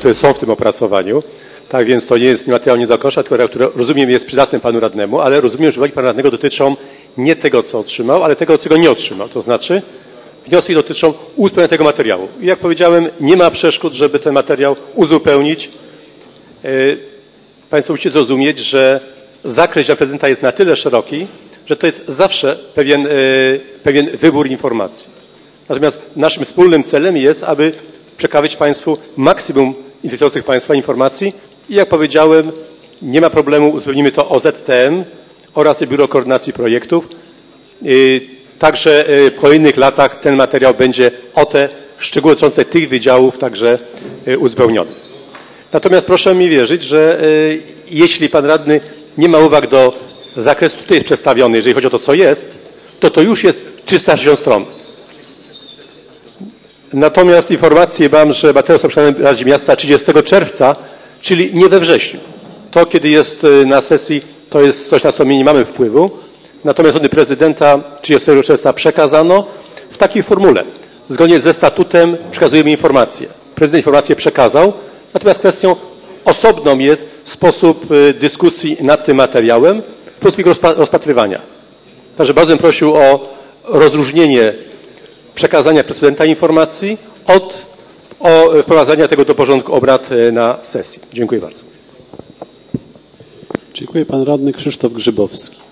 które są w tym opracowaniu. Tak więc to nie jest materiał nie do kosza, tylko który rozumiem jest przydatny panu radnemu, ale rozumiem, że uwagi pana radnego dotyczą nie tego, co otrzymał, ale tego, czego nie otrzymał. To znaczy wnioski dotyczą uzupełnienia tego materiału. I jak powiedziałem, nie ma przeszkód, żeby ten materiał uzupełnić. Państwo musicie zrozumieć, że zakres dla prezydenta jest na tyle szeroki, że to jest zawsze pewien wybór informacji. Natomiast naszym wspólnym celem jest, aby przekazać państwu maksimum interesujących państwa informacji i jak powiedziałem, nie ma problemu, uzupełnimy to o ZTM oraz Biuro Koordynacji Projektów. Także w kolejnych latach ten materiał będzie o te szczegóły dotyczące tych wydziałów także uzupełniony. Natomiast proszę mi wierzyć, że jeśli pan radny nie ma uwag do zakresu tutaj jest przedstawiony, jeżeli chodzi o to, co jest, to już jest 360 stron. Natomiast informację mam, że materiał został przekazany Radzie Miasta 30 czerwca, czyli nie we wrześniu. To, kiedy jest na sesji, to jest coś, na co my nie mamy wpływu. Natomiast od prezydenta 30 czerwca przekazano w takiej formule. Zgodnie ze statutem przekazujemy informację. Prezydent informację przekazał, natomiast kwestią osobną jest sposób dyskusji nad tym materiałem, sposób jego rozpatrywania. Także bardzo bym prosił o rozróżnienie przekazania prezydenta informacji od wprowadzania tego do porządku obrad na sesji. Dziękuję bardzo. Dziękuję. Pan radny Krzysztof Grzybowski.